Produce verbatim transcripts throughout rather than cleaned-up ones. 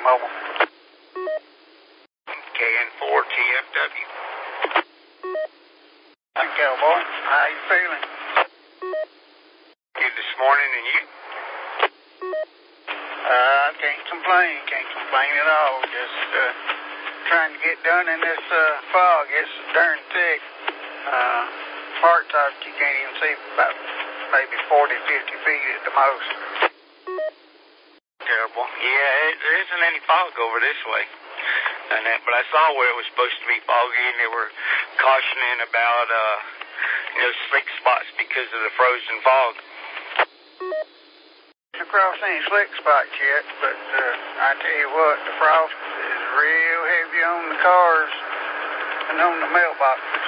Mobile. K N four T F W. Hi, Cowboy. How you feeling? Good this morning, and you? Uh, I can't complain. Can't complain at all. Just uh, trying to get done in this uh, fog. It's darn thick. Uh, parts of it you can't even see about maybe forty, fifty feet at the most. Terrible. Yeah, it, there isn't any fog over this way. And that, but I saw where it was supposed to be foggy, and they were cautioning about, uh, you know, slick spots because of the frozen fog. Across any slick spots yet, but uh, I tell you what, the frost is real heavy on the cars and on the mailboxes.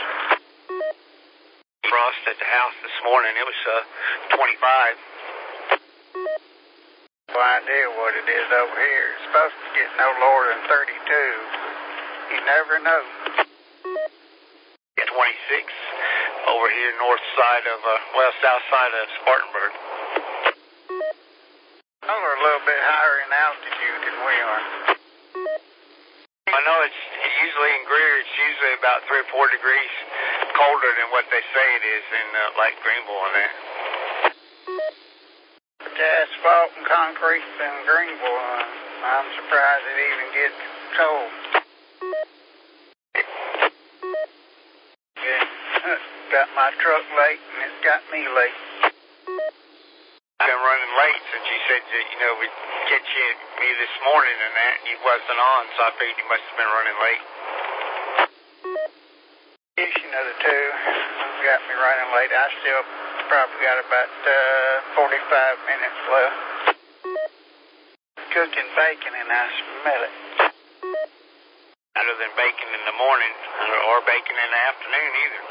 Frost at the house this morning, it was uh, twenty-five. No idea what it is over here. It's supposed to get no lower than thirty-two. You never know. twenty-six over here north side of, uh, well, south side of Spartanburg. Well, we're a little bit higher in altitude than we are. I know it's usually in Greer, it's usually about three or four degrees colder than what they say it is in uh, like Greenville and that. But the asphalt and concrete in Greenville, uh, I'm surprised it even gets cold. Yeah, got my truck late and it's got me late. I've been running late since you said that, you know, we'd catch you me this morning and that, and you wasn't on, so I figured you must have been running late. Issue of the two got me running late. I still probably got about uh, forty-five minutes left. Cooking bacon and I smell it. Other than bacon in the morning or bacon in the afternoon either.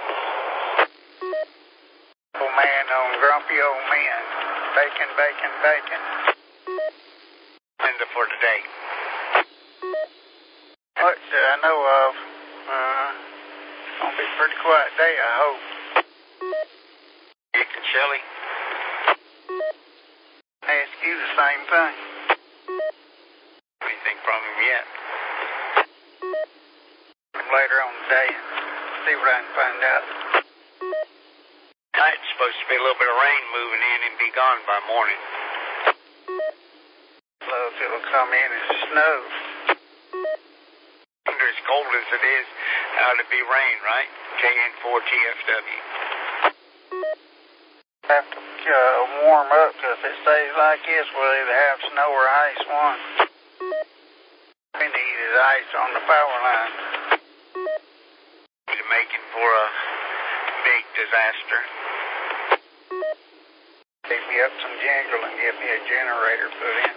Old man on grumpy old men. Bacon, bacon, bacon. And for today. What that I know of, uh, gonna be a pretty quiet day, I hope. Dick and Shelley? Ask you the same thing. Anything from him yet? Later on today, see what I can find out. Tonight's supposed to be a little bit of rain moving in and be gone by morning. Love it'll come in and snow. Under as cold as it is, how to be rain, right? K N four T F W. Have to uh, warm up, because if it stays like this, we'll either have snow or ice one. We need is ice on the power line. We're making for a big disaster. Pick me up some jingle and get me a generator put in.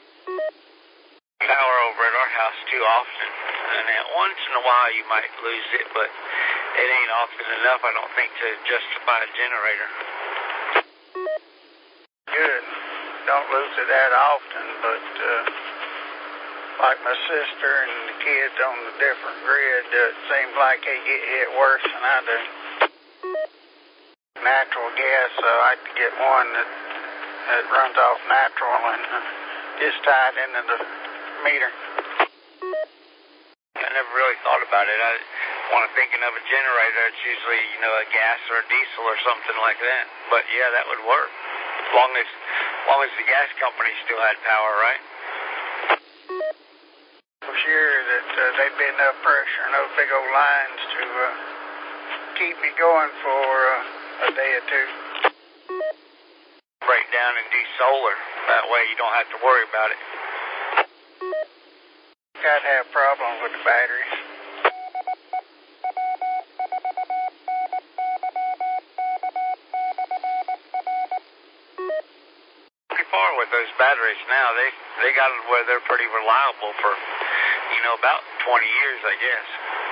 Power over at our house too often, and then once in a while you might lose it, but it ain't often enough, I don't think, to justify a generator. Good. Don't lose it that often, but uh, like my sister and the kids on the different grid, uh, it seems like they get hit worse than I do. Natural gas, uh, I like to get one that, that runs off natural and uh, just tied into the meter. I never really thought about it. I, when I'm thinking of a generator, it's usually, you know, a gas or a diesel or something like that. But yeah, that would work. As long as, as long as the gas company still had power, right? For sure that uh, they'd be enough pressure and those big old lines to uh, keep me going for uh, a day or two. Break down and do solar. That way you don't have to worry about it. Got to have problems with the batteries. Pretty far with those batteries now. They they got it where they're pretty reliable for, you know, about twenty years, I guess.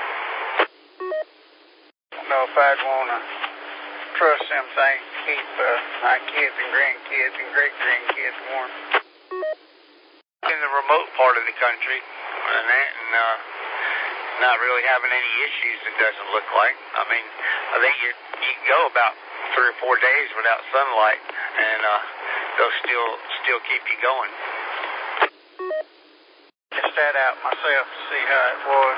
I don't know if I'd want to trust them things to keep uh, my kids and grandkids and great-grandkids warm. In the remote part of the country, and that, and uh, not really having any issues, it doesn't look like. I mean, I think you you can go about three or four days without sunlight, and uh, they'll still still keep you going. Yes, test that out myself to see how it was.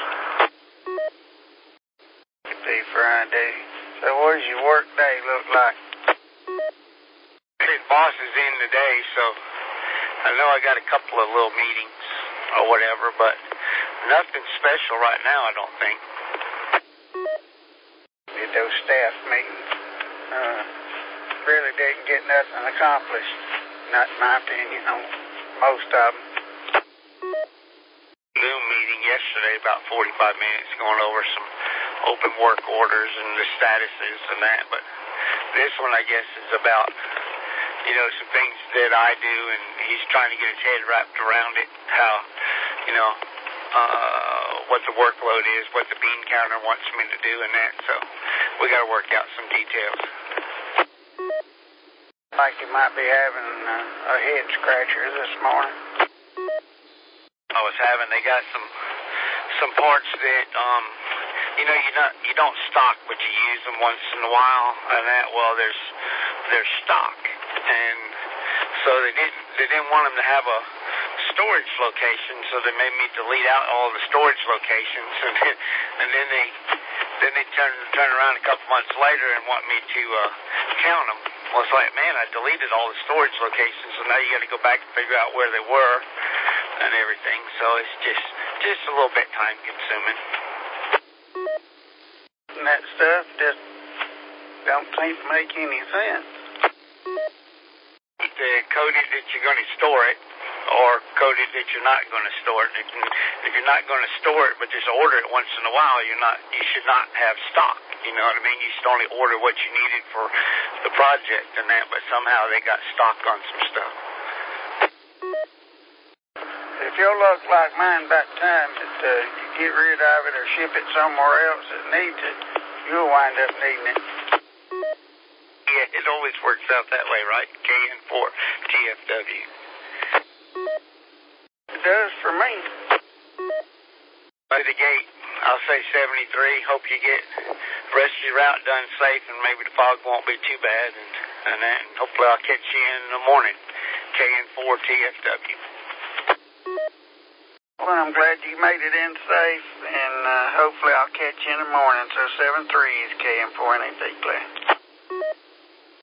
Could be Friday. So what does your work day look like? His boss is in today, so I know I got a couple of little meetings or whatever, but nothing special right now, I don't think. Did those staff meetings uh, really didn't get nothing accomplished, not in my opinion, on most of them. Zoom meeting yesterday, about forty-five minutes, going over some open work orders and the statuses and that, but this one, I guess, is about, you know, some things that I do, and he's trying to get his head wrapped around it, how, you know, uh, what the workload is, what the bean counter wants me to do and that, so we got to work out some details. Like you might be having uh, a head scratcher this morning. I was having, they got some some parts that, um, you know, you not you don't stock, but you use them once in a while, and that, well, there's there's stock, and so they didn't they didn't want them to have a storage location, so they made me delete out all the storage locations, and then, and then they then they turn turn around a couple months later and want me to uh, count them. Well, it's like, man, I deleted all the storage locations, so now you got to go back and figure out where they were and everything. So it's just just a little bit time consuming. And that stuff just don't seem to make any sense. The coded that you're going to store it, or coded that you're not going to store it. If, if you're not going to store it, but just order it once in a while, you're not. You should not have stock. You know what I mean? You should only order what you needed for the project and that. But somehow they got stock on some stuff. If your luck like mine, by the time that uh, you get rid of it or ship it somewhere else that needs it, you'll wind up needing it. Yeah, it always works out that way, right? K N four T F W. It does for me. By the gate, I'll say seventy-three. Hope you get the rest of your route done safe, and maybe the fog won't be too bad. And, and then hopefully I'll catch you in the morning. K N four T F W. Well, I'm glad you made it in safe, and uh, hopefully I'll catch you in the morning. So seven three is K M four N A T, Claire.